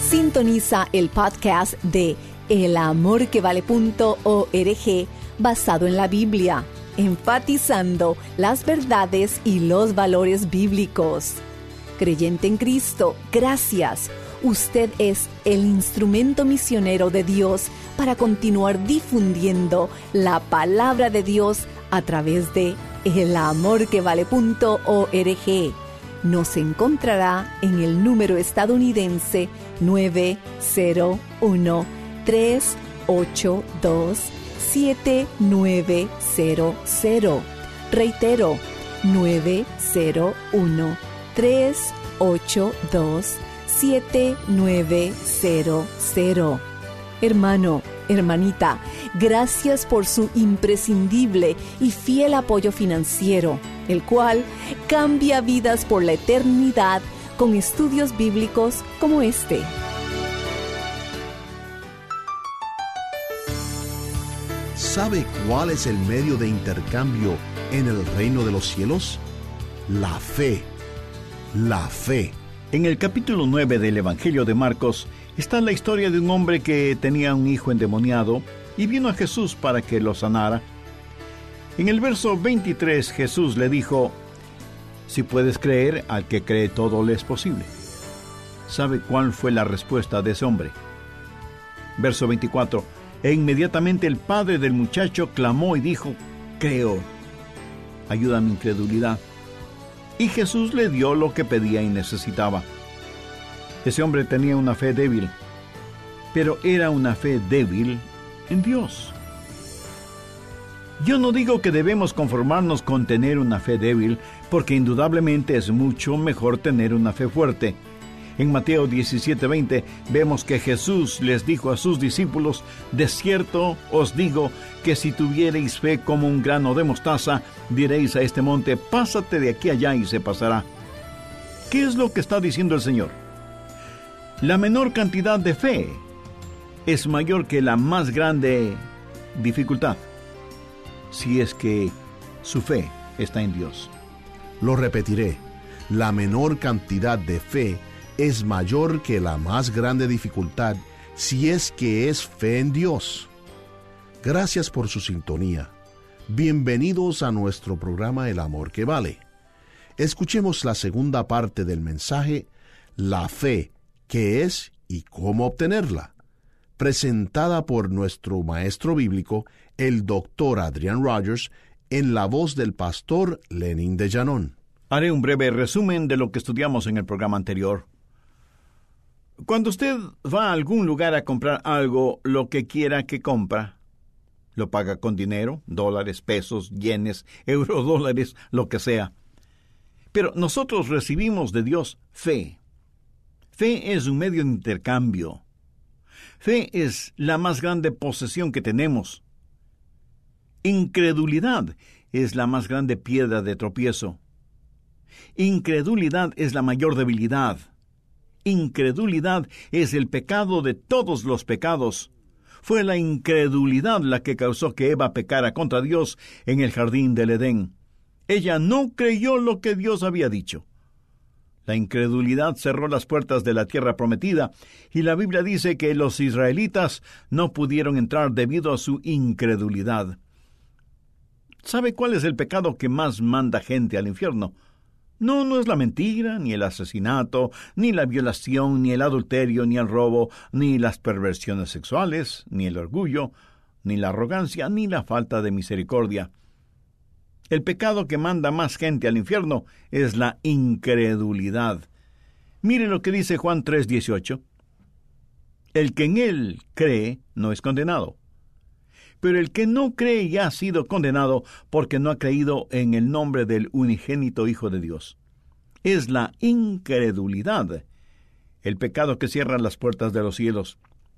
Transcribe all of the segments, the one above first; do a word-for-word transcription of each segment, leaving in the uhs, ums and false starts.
Sintoniza el podcast de el amor que vale punto org basado en la Biblia, enfatizando las verdades y los valores bíblicos. Creyente en Cristo, gracias. Usted es el instrumento misionero de Dios para continuar difundiendo la palabra de Dios a través de el amor que vale punto org. Nos encontrará en el número estadounidense nueve cero uno, tres ocho dos, siete nueve cero cero. Reitero, nueve cero uno, tres ocho dos, siete nueve cero cero. Hermano, hermanita, gracias por su imprescindible y fiel apoyo financiero, el cual cambia vidas por la eternidad con estudios bíblicos como este. ¿Sabe cuál es el medio de intercambio en el reino de los cielos? La fe. La fe. En el capítulo nueve del Evangelio de Marcos está la historia de un hombre que tenía un hijo endemoniado y vino a Jesús para que lo sanara. En el verso veintitrés Jesús le dijo: si puedes creer, al que cree todo le es posible. ¿Sabe cuál fue la respuesta de ese hombre? Verso veinticuatro. E inmediatamente el padre del muchacho clamó y dijo: creo, ayuda a mi incredulidad. Y Jesús le dio lo que pedía y necesitaba. Ese hombre tenía una fe débil, pero era una fe débil en Dios. Yo no digo que debemos conformarnos con tener una fe débil, porque indudablemente es mucho mejor tener una fe fuerte. En Mateo diecisiete veinte vemos que Jesús les dijo a sus discípulos: de cierto os digo que si tuviereis fe como un grano de mostaza, diréis a este monte: pásate de aquí allá, y se pasará. ¿Qué es lo que está diciendo el Señor? La menor cantidad de fe es mayor que la más grande dificultad, si es que su fe está en Dios. Lo repetiré: la menor cantidad de fe es mayor que la más grande dificultad, si es que es fe en Dios. Gracias por su sintonía. Bienvenidos a nuestro programa El Amor que Vale. Escuchemos la segunda parte del mensaje: la fe, qué es y cómo obtenerla, presentada por nuestro maestro bíblico, el doctor Adrian Rogers, en la voz del pastor Lenin de Llanón. Haré un breve resumen de lo que estudiamos en el programa anterior. Cuando usted va a algún lugar a comprar algo, lo que quiera que compra, lo paga con dinero, dólares, pesos, yenes, eurodólares, lo que sea. Pero nosotros recibimos de Dios fe. Fe es un medio de intercambio. Fe es la más grande posesión que tenemos. Incredulidad es la más grande piedra de tropiezo. Incredulidad es la mayor debilidad. Incredulidad es el pecado de todos los pecados. Fue la incredulidad la que causó que Eva pecara contra Dios en el jardín del Edén. Ella no creyó lo que Dios había dicho. La incredulidad cerró las puertas de la tierra prometida, y la Biblia dice que los israelitas no pudieron entrar debido a su incredulidad. ¿Sabe cuál es el pecado que más manda gente al infierno? No, no es la mentira, ni el asesinato, ni la violación, ni el adulterio, ni el robo, ni las perversiones sexuales, ni el orgullo, ni la arrogancia, ni la falta de misericordia. El pecado que manda más gente al infierno es la incredulidad. Mire lo que dice Juan tres dieciocho. El que en él cree no es condenado, pero el que no cree ya ha sido condenado porque no ha creído en el nombre del unigénito Hijo de Dios. Es la incredulidad el pecado que cierra las puertas de los cielos.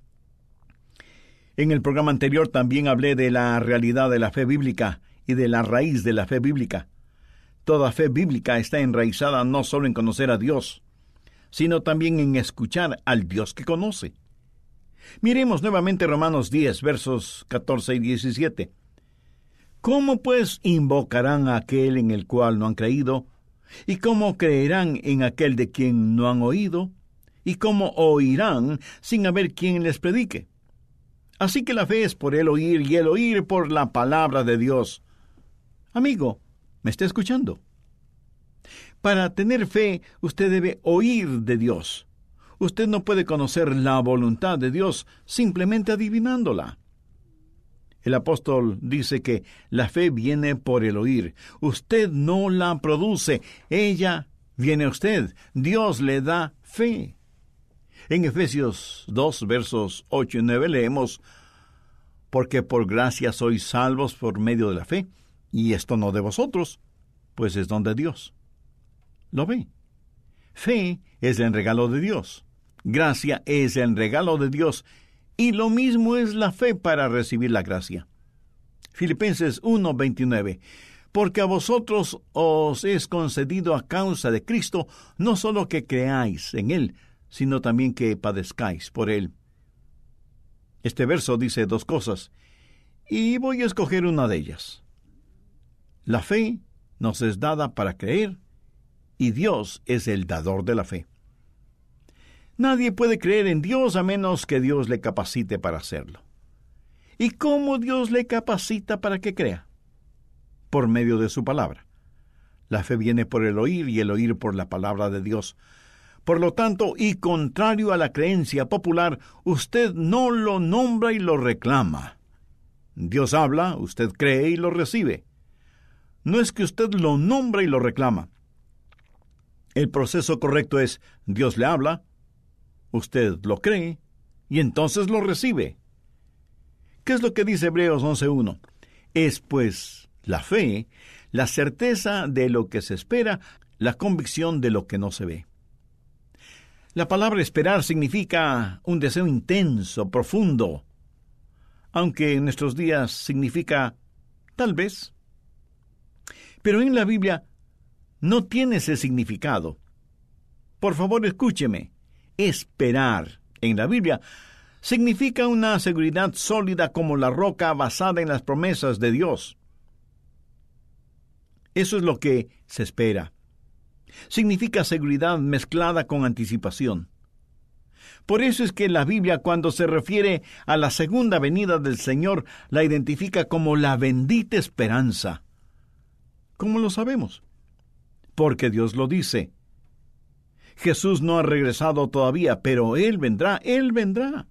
En el programa anterior también hablé de la realidad de la fe bíblica y de la raíz de la fe bíblica. Toda fe bíblica está enraizada no solo en conocer a Dios, sino también en escuchar al Dios que conoce. Miremos nuevamente Romanos diez, versos catorce y diecisiete. ¿Cómo pues invocarán a aquel en el cual no han creído? ¿Y cómo creerán en aquel de quien no han oído? ¿Y cómo oirán sin haber quien les predique? Así que la fe es por el oír y el oír por la palabra de Dios. Amigo, ¿me está escuchando? Para tener fe, usted debe oír de Dios. Usted no puede conocer la voluntad de Dios simplemente adivinándola. El apóstol dice que la fe viene por el oír. Usted no la produce, ella viene a usted. Dios le da fe. En Efesios dos, versos ocho y nueve leemos: porque por gracia sois salvos por medio de la fe, y esto no de vosotros, pues es don de Dios. ¿Lo ve? Fe es el regalo de Dios. Gracia es el regalo de Dios. Y lo mismo es la fe para recibir la gracia. Filipenses uno, veintinueve. Porque a vosotros os es concedido a causa de Cristo, no solo que creáis en Él, sino también que padezcáis por Él. Este verso dice dos cosas, y voy a escoger una de ellas. La fe nos es dada para creer, y Dios es el dador de la fe. Nadie puede creer en Dios a menos que Dios le capacite para hacerlo. ¿Y cómo Dios le capacita para que crea? Por medio de su palabra. La fe viene por el oír y el oír por la palabra de Dios. Por lo tanto, y contrario a la creencia popular, usted no lo nombra y lo reclama. Dios habla, usted cree y lo recibe. No es que usted lo nombra y lo reclama. El proceso correcto es: Dios le habla, usted lo cree, y entonces lo recibe. ¿Qué es lo que dice Hebreos once uno? Es pues la fe, la certeza de lo que se espera, la convicción de lo que no se ve. La palabra esperar significa un deseo intenso, profundo, aunque en nuestros días significa tal vez. Pero en la Biblia no tiene ese significado. Por favor, escúcheme. Esperar en la Biblia significa una seguridad sólida como la roca basada en las promesas de Dios. Eso es lo que se espera. Significa seguridad mezclada con anticipación. Por eso es que la Biblia, cuando se refiere a la segunda venida del Señor, la identifica como la bendita esperanza. ¿Cómo lo sabemos? Porque Dios lo dice. Jesús no ha regresado todavía, pero Él vendrá, Él vendrá.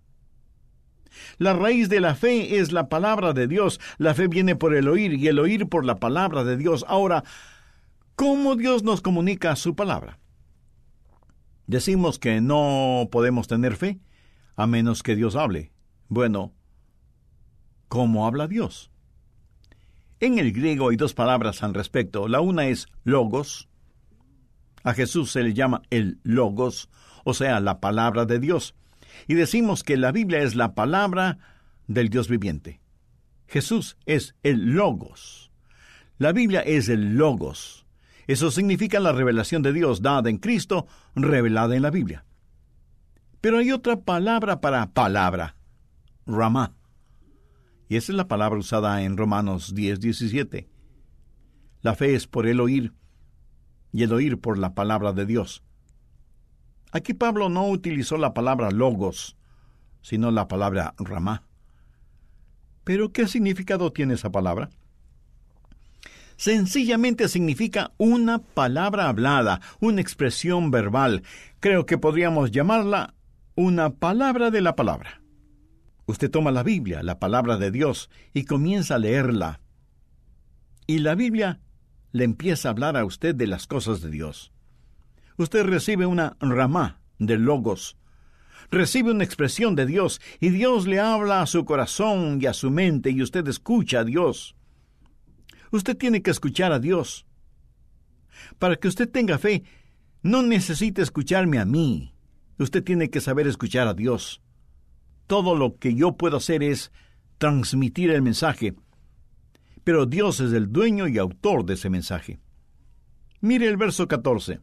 La raíz de la fe es la palabra de Dios. La fe viene por el oír y el oír por la palabra de Dios. Ahora, ¿cómo Dios nos comunica su palabra? Decimos que no podemos tener fe a menos que Dios hable. Bueno, ¿cómo habla Dios? En el griego hay dos palabras al respecto. La una es logos. A Jesús se le llama el logos, o sea, la palabra de Dios. Y decimos que la Biblia es la palabra del Dios viviente. Jesús es el logos. La Biblia es el logos. Eso significa la revelación de Dios dada en Cristo, revelada en la Biblia. Pero hay otra palabra para palabra, ramá. Y esa es la palabra usada en Romanos diez, diecisiete. La fe es por el oír, y el oír por la palabra de Dios. Aquí Pablo no utilizó la palabra logos, sino la palabra ramá. ¿Pero qué significado tiene esa palabra? Sencillamente significa una palabra hablada, una expresión verbal. Creo que podríamos llamarla una palabra de la palabra. Usted toma la Biblia, la palabra de Dios, y comienza a leerla. Y la Biblia le empieza a hablar a usted de las cosas de Dios. Usted recibe una ramá de logos. Recibe una expresión de Dios, y Dios le habla a su corazón y a su mente, y usted escucha a Dios. Usted tiene que escuchar a Dios. Para que usted tenga fe, no necesita escucharme a mí. Usted tiene que saber escuchar a Dios. Todo lo que yo puedo hacer es transmitir el mensaje, pero Dios es el dueño y autor de ese mensaje. Mire el verso catorce.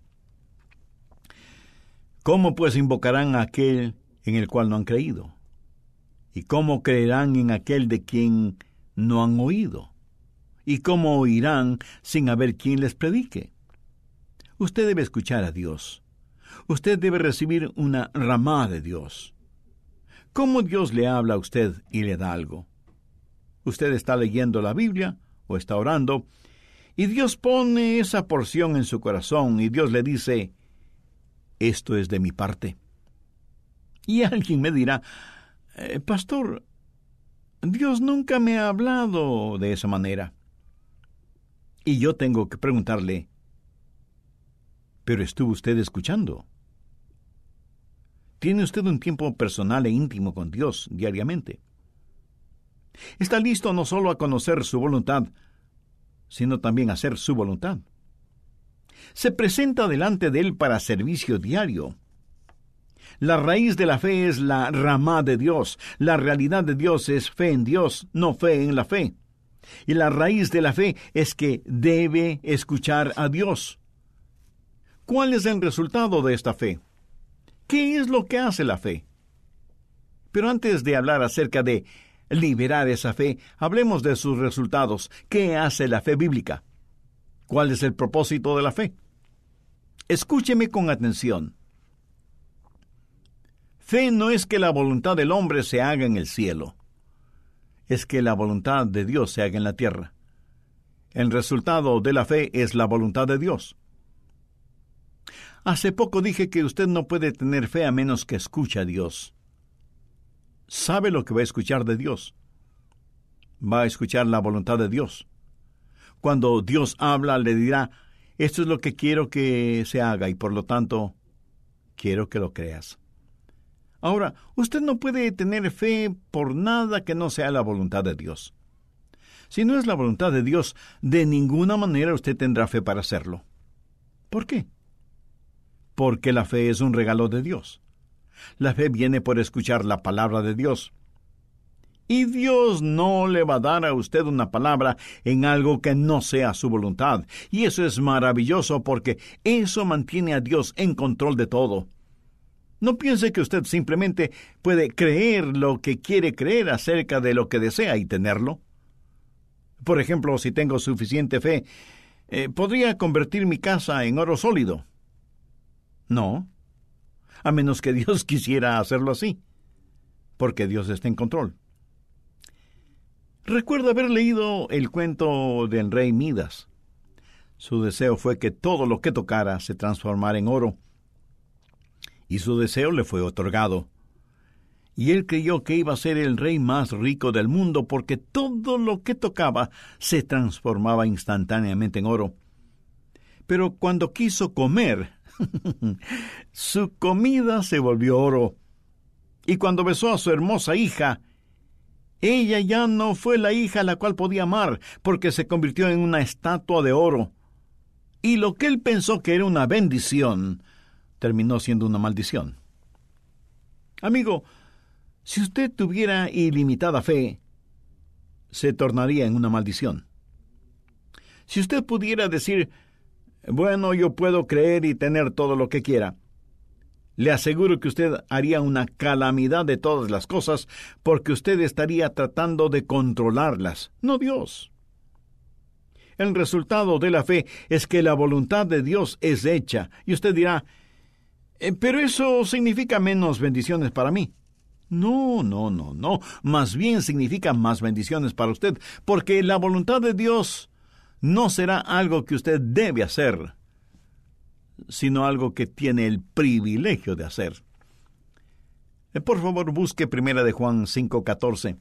¿Cómo pues invocarán a aquel en el cual no han creído? ¿Y cómo creerán en aquel de quien no han oído? ¿Y cómo oirán sin haber quien les predique? Usted debe escuchar a Dios. usted debe recibir una ramá de Dios. ¿Cómo Dios le habla a usted y le da algo? Usted está leyendo la Biblia o está orando, y Dios pone esa porción en su corazón, y Dios le dice, esto es de mi parte. Y alguien me dirá, eh, pastor, Dios nunca me ha hablado de esa manera. Y yo tengo que preguntarle, ¿pero estuvo usted escuchando? ¿Tiene usted un tiempo personal e íntimo con Dios diariamente? ¿Está listo no solo a conocer su voluntad, sino también a hacer su voluntad? Se presenta delante de Él para servicio diario. La raíz de la fe es la ramá de Dios. La realidad de Dios es fe en Dios, no fe en la fe. Y la raíz de la fe es que debe escuchar a Dios. ¿Cuál es el resultado de esta fe? ¿Qué es lo que hace la fe? Pero antes de hablar acerca de liberar esa fe, hablemos de sus resultados. ¿Qué hace la fe bíblica? ¿Cuál es el propósito de la fe? Escúcheme con atención. Fe no es que la voluntad del hombre se haga en el cielo. Es que la voluntad de Dios se haga en la tierra. El resultado de la fe es la voluntad de Dios. Hace poco dije que usted no puede tener fe a menos que escuche a Dios. ¿Sabe lo que va a escuchar de Dios? Va a escuchar la voluntad de Dios. Cuando Dios habla, le dirá, esto es lo que quiero que se haga y por lo tanto, quiero que lo creas. Ahora, usted no puede tener fe por nada que no sea la voluntad de Dios. Si no es la voluntad de Dios, de ninguna manera usted tendrá fe para hacerlo. ¿Por qué? Porque la fe es un regalo de Dios. La fe viene por escuchar la palabra de Dios. Y Dios no le va a dar a usted una palabra en algo que no sea su voluntad. Y eso es maravilloso porque eso mantiene a Dios en control de todo. No piense que usted simplemente puede creer lo que quiere creer acerca de lo que desea y tenerlo. Por ejemplo, si tengo suficiente fe, eh, ¿podría convertir mi casa en oro sólido? No, a menos que Dios quisiera hacerlo así, porque Dios está en control. Recuerdo haber leído el cuento del rey Midas. Su deseo fue que todo lo que tocara se transformara en oro, y su deseo le fue otorgado. Y él creyó que iba a ser el rey más rico del mundo porque todo lo que tocaba se transformaba instantáneamente en oro. Pero cuando quiso comer, su comida se volvió oro. Y cuando besó a su hermosa hija, ella ya no fue la hija a la cual podía amar, porque se convirtió en una estatua de oro. Y lo que él pensó que era una bendición, terminó siendo una maldición. Amigo, si usted tuviera ilimitada fe, se tornaría en una maldición. Si usted pudiera decir, bueno, yo puedo creer y tener todo lo que quiera, le aseguro que usted haría una calamidad de todas las cosas porque usted estaría tratando de controlarlas, no Dios. El resultado de la fe es que la voluntad de Dios es hecha. Y usted dirá, eh, pero eso significa menos bendiciones para mí. No, no, no, no. Más bien significa más bendiciones para usted, porque la voluntad de Dios no será algo que usted debe hacer, sino algo que tiene el privilegio de hacer. Por favor, busque Primera de Juan cinco catorce.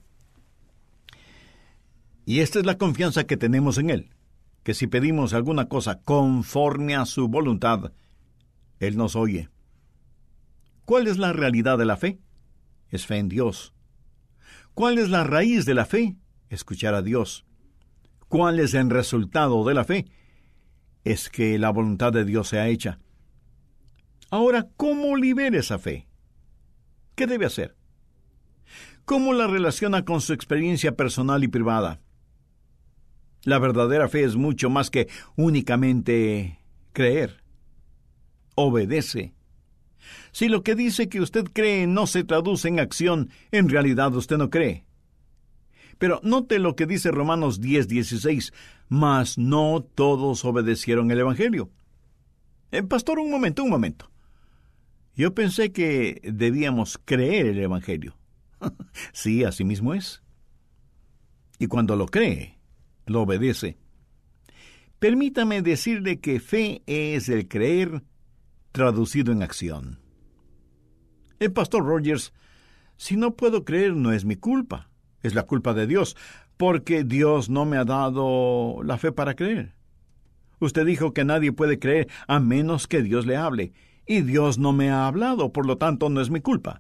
Y esta es la confianza que tenemos en Él, que si pedimos alguna cosa conforme a su voluntad, Él nos oye. ¿Cuál es la realidad de la fe? Es fe en Dios. ¿Cuál es la raíz de la fe? Escuchar a Dios. ¿Cuál es el resultado de la fe? Es que la voluntad de Dios sea hecha. Ahora, ¿cómo libera esa fe? ¿Qué debe hacer? ¿Cómo la relaciona con su experiencia personal y privada? La verdadera fe es mucho más que únicamente creer. Obedece. Si lo que dice que usted cree no se traduce en acción, en realidad usted no cree. Pero note lo que dice Romanos diez dieciséis. Mas no todos obedecieron el Evangelio. Eh, pastor, un momento, un momento. Yo pensé que debíamos creer el Evangelio. Sí, así mismo es. Y cuando lo cree, lo obedece. Permítame decirle que fe es el creer traducido en acción. El pastor Rogers, si no puedo creer no es mi culpa, es la culpa de Dios, porque Dios no me ha dado la fe para creer. Usted dijo que nadie puede creer a menos que Dios le hable, y Dios no me ha hablado, por lo tanto no es mi culpa.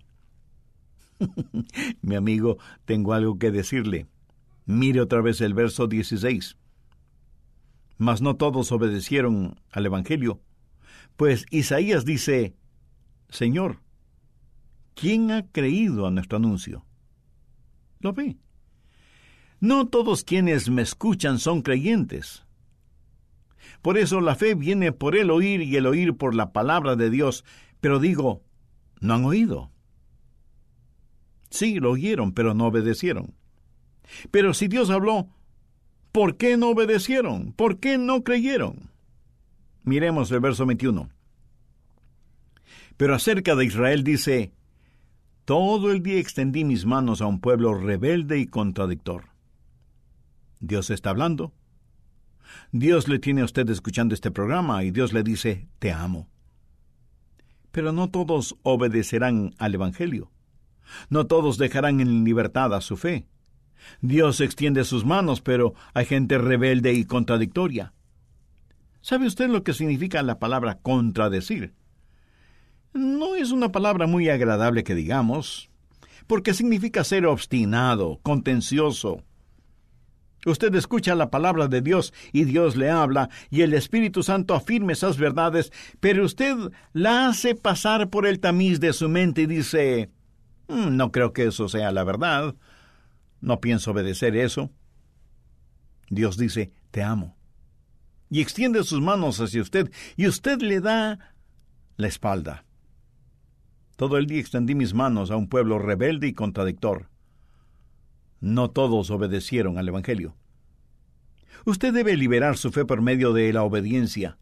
Mi amigo, tengo algo que decirle. Mire otra vez el verso dieciséis. Mas no todos obedecieron al Evangelio, pues Isaías dice, Señor, ¿quién ha creído a nuestro anuncio? ¿Lo ve? No todos quienes me escuchan son creyentes. Por eso la fe viene por el oír y el oír por la palabra de Dios. Pero digo, no han oído. Sí, lo oyeron, pero no obedecieron. Pero si Dios habló, ¿por qué no obedecieron? ¿Por qué no creyeron? Miremos el verso veintiuno. Pero acerca de Israel dice, todo el día extendí mis manos a un pueblo rebelde y contradictor. Dios está hablando. Dios le tiene a usted escuchando este programa y Dios le dice, te amo. Pero no todos obedecerán al Evangelio. No todos dejarán en libertad a su fe. Dios extiende sus manos, pero hay gente rebelde y contradictoria. ¿Sabe usted lo que significa la palabra contradecir? No es una palabra muy agradable que digamos, porque significa ser obstinado, contencioso. Usted escucha la palabra de Dios y Dios le habla y el Espíritu Santo afirma esas verdades, pero usted la hace pasar por el tamiz de su mente y dice, no creo que eso sea la verdad, no pienso obedecer eso. Dios dice, te amo. Y extiende sus manos hacia usted y usted le da la espalda. Todo el día extendí mis manos a un pueblo rebelde y contradictor. No todos obedecieron al Evangelio. Usted debe liberar su fe por medio de la obediencia.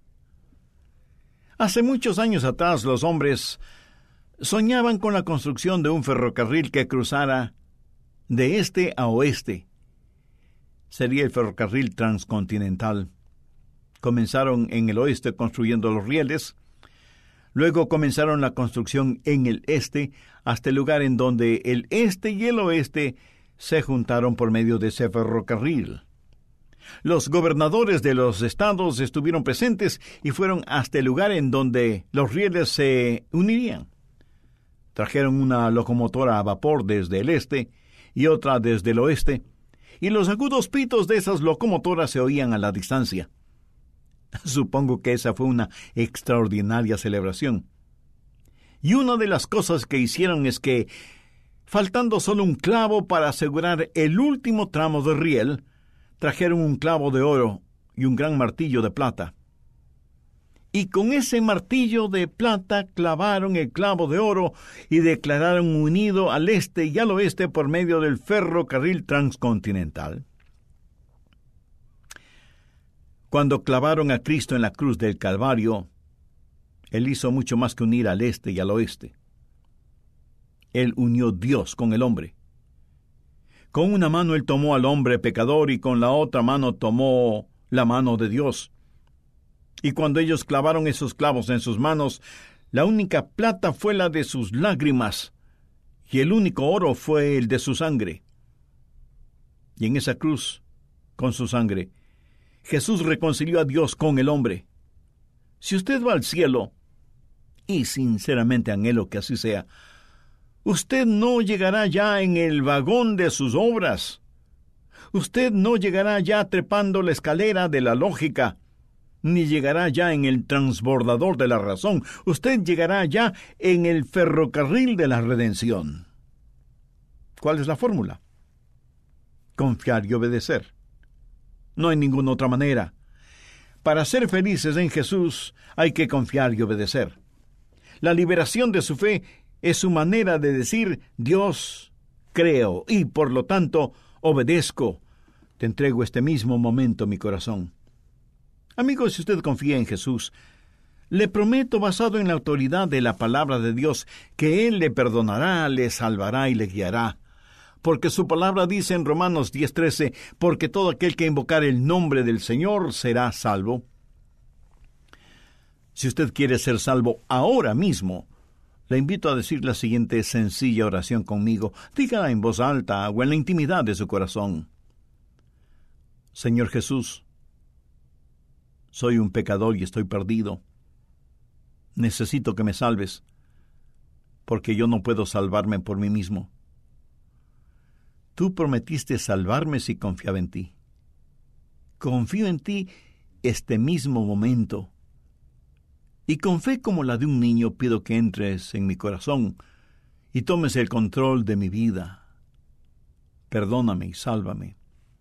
Hace muchos años atrás los hombres soñaban con la construcción de un ferrocarril que cruzara de este a oeste. Sería el ferrocarril transcontinental. Comenzaron en el oeste construyendo los rieles. Luego comenzaron la construcción en el este hasta el lugar en donde el este y el oeste se juntaron por medio de ese ferrocarril. Los gobernadores de los estados estuvieron presentes y fueron hasta el lugar en donde los rieles se unirían. Trajeron una locomotora a vapor desde el este y otra desde el oeste, y los agudos pitos de esas locomotoras se oían a la distancia. Supongo que esa fue una extraordinaria celebración. Y una de las cosas que hicieron es que, faltando solo un clavo para asegurar el último tramo de riel, trajeron un clavo de oro y un gran martillo de plata. Y con ese martillo de plata clavaron el clavo de oro y declararon unido al este y al oeste por medio del ferrocarril transcontinental. Cuando clavaron a Cristo en la cruz del Calvario, Él hizo mucho más que unir al este y al oeste. Él unió Dios con el hombre. Con una mano Él tomó al hombre pecador y con la otra mano tomó la mano de Dios. Y cuando ellos clavaron esos clavos en sus manos, la única plata fue la de sus lágrimas y el único oro fue el de su sangre. Y en esa cruz, con su sangre, Jesús reconcilió a Dios con el hombre. Si usted va al cielo, y sinceramente anhelo que así sea, usted no llegará ya en el vagón de sus obras. Usted no llegará ya trepando la escalera de la lógica, ni llegará ya en el transbordador de la razón. Usted llegará ya en el ferrocarril de la redención. ¿Cuál es la fórmula? Confiar y obedecer. No hay ninguna otra manera. Para ser felices en Jesús hay que confiar y obedecer. La liberación de su fe es su manera de decir, Dios, creo y por lo tanto obedezco. Te entrego este mismo momento mi corazón. Amigos, si usted confía en Jesús, Le prometo, basado en la autoridad de la palabra de Dios, que Él le perdonará, le salvará y le guiará. Porque su palabra dice en Romanos diez trece, porque todo aquel que invocar el nombre del Señor será salvo. Si usted quiere ser salvo ahora mismo, le invito a decir la siguiente sencilla oración conmigo. Dígala en voz alta o en la intimidad de su corazón. Señor Jesús, soy un pecador y estoy perdido. Necesito que me salves, porque yo no puedo salvarme por mí mismo. Tú prometiste salvarme si confiaba en ti. Confío en ti este mismo momento. Y con fe como la de un niño pido que entres en mi corazón y tomes el control de mi vida. Perdóname y sálvame.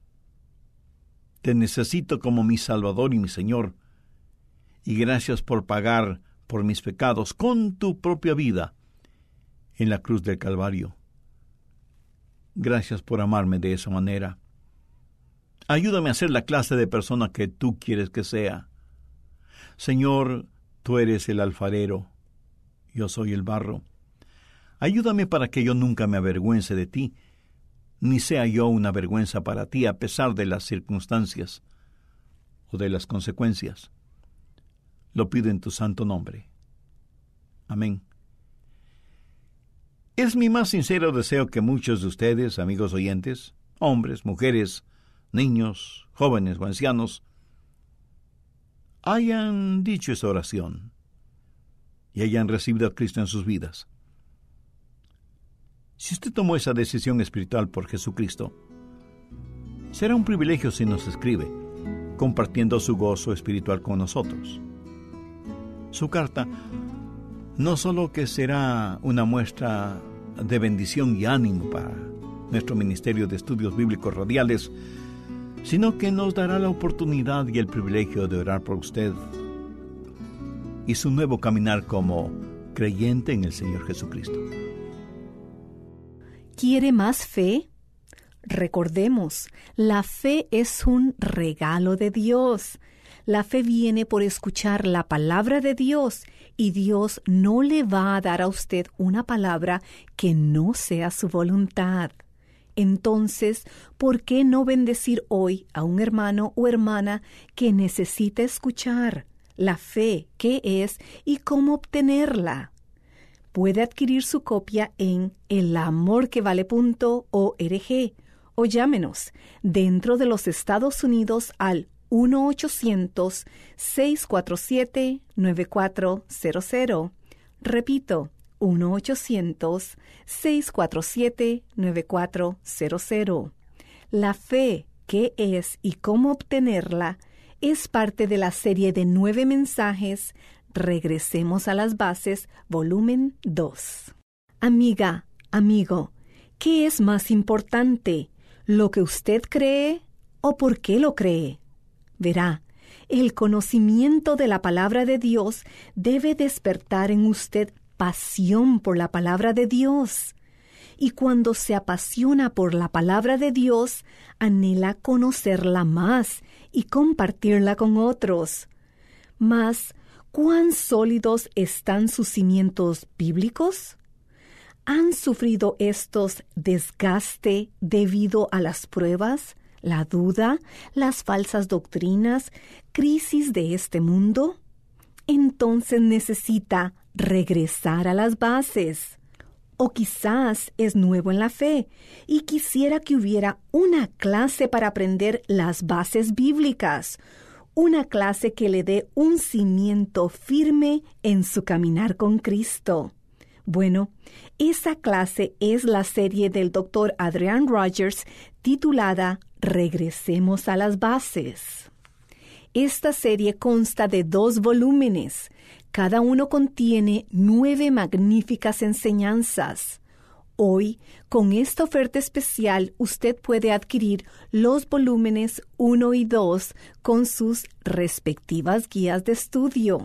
Te necesito como mi Salvador y mi Señor. Y gracias por pagar por mis pecados con tu propia vida en la cruz del Calvario. Gracias por amarme de esa manera. Ayúdame a ser la clase de persona que tú quieres que sea. Señor, tú eres el alfarero, yo soy el barro. Ayúdame para que yo nunca me avergüence de ti, ni sea yo una vergüenza para ti a pesar de las circunstancias o de las consecuencias. Lo pido en tu santo nombre. Amén. Es mi más sincero deseo que muchos de ustedes, amigos oyentes, hombres, mujeres, niños, jóvenes o ancianos, hayan dicho esa oración y hayan recibido a Cristo en sus vidas. Si usted tomó esa decisión espiritual por Jesucristo, será un privilegio si nos escribe, compartiendo su gozo espiritual con nosotros. Su carta no solo que será una muestra de bendición y ánimo para nuestro Ministerio de Estudios Bíblicos Radiales, sino que nos dará la oportunidad y el privilegio de orar por usted y su nuevo caminar como creyente en el Señor Jesucristo. ¿Quiere más fe? Recordemos, la fe es un regalo de Dios. La fe viene por escuchar la palabra de Dios, y Dios no le va a dar a usted una palabra que no sea su voluntad. Entonces, ¿por qué no bendecir hoy a un hermano o hermana que necesita escuchar la fe, qué es y cómo obtenerla? Puede adquirir su copia en el amor que vale punto org o llámenos dentro de los Estados Unidos al uno ochocientos, seis cuatro siete, nueve cuatro cero cero. Repito, uno ochocientos, seis cuatro siete, nueve cuatro cero cero. La fe, qué es y cómo obtenerla, es parte de la serie de nueve mensajes Regresemos a las Bases, volumen dos. Amiga, amigo, ¿qué es más importante? ¿Lo que usted cree o por qué lo cree? Verá, el conocimiento de la palabra de Dios debe despertar en usted pasión por la palabra de Dios. Y cuando se apasiona por la palabra de Dios, anhela conocerla más y compartirla con otros. Mas, ¿cuán sólidos están sus cimientos bíblicos? ¿Han sufrido estos desgaste debido a las pruebas, la duda, las falsas doctrinas, crisis de este mundo? Entonces necesita regresar a las bases. O quizás es nuevo en la fe y quisiera que hubiera una clase para aprender las bases bíblicas, una clase que le dé un cimiento firme en su caminar con Cristo. Bueno, esa clase es la serie del doctor Adrian Rogers titulada Regresemos a las Bases. Esta serie consta de dos volúmenes. Cada uno contiene nueve magníficas enseñanzas. Hoy, con esta oferta especial, usted puede adquirir los volúmenes uno y dos con sus respectivas guías de estudio.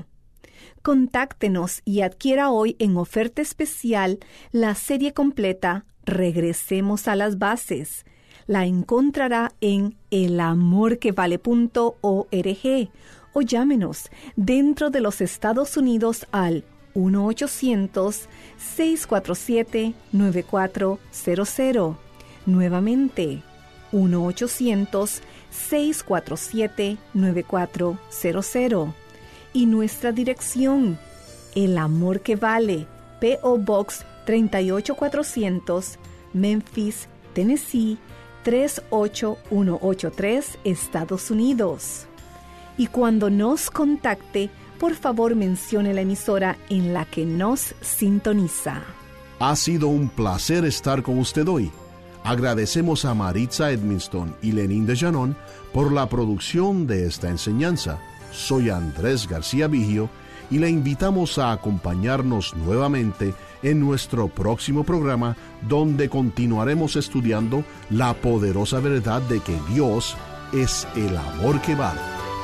Contáctenos y adquiera hoy en oferta especial la serie completa Regresemos a las Bases. La encontrará en el amor que vale punto org o llámenos dentro de los Estados Unidos al uno ochocientos, seis cuatro siete, nueve cuatro cero cero. Nuevamente, uno ochocientos, seis cuatro siete, nueve cuatro cero cero. Y nuestra dirección, El Amor que Vale, P O Box treinta y ocho cuatrocientos, Memphis, Tennessee, tres ocho uno ocho tres, Estados Unidos. Y cuando nos contacte, por favor mencione la emisora en la que nos sintoniza. Ha sido un placer estar con usted hoy. Agradecemos a Maritza Edmiston y Lenín de Llanón por la producción de esta enseñanza. Soy Andrés García Vigio y le invitamos a acompañarnos nuevamente en nuestro próximo programa, donde continuaremos estudiando la poderosa verdad de que Dios es el amor que vale.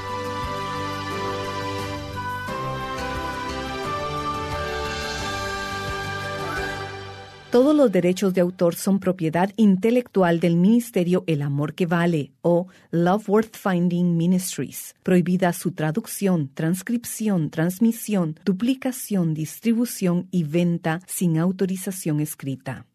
Todos los derechos de autor son propiedad intelectual del Ministerio El Amor que Vale o Love Worth Finding Ministries. Prohibida su traducción, transcripción, transmisión, duplicación, distribución y venta sin autorización escrita.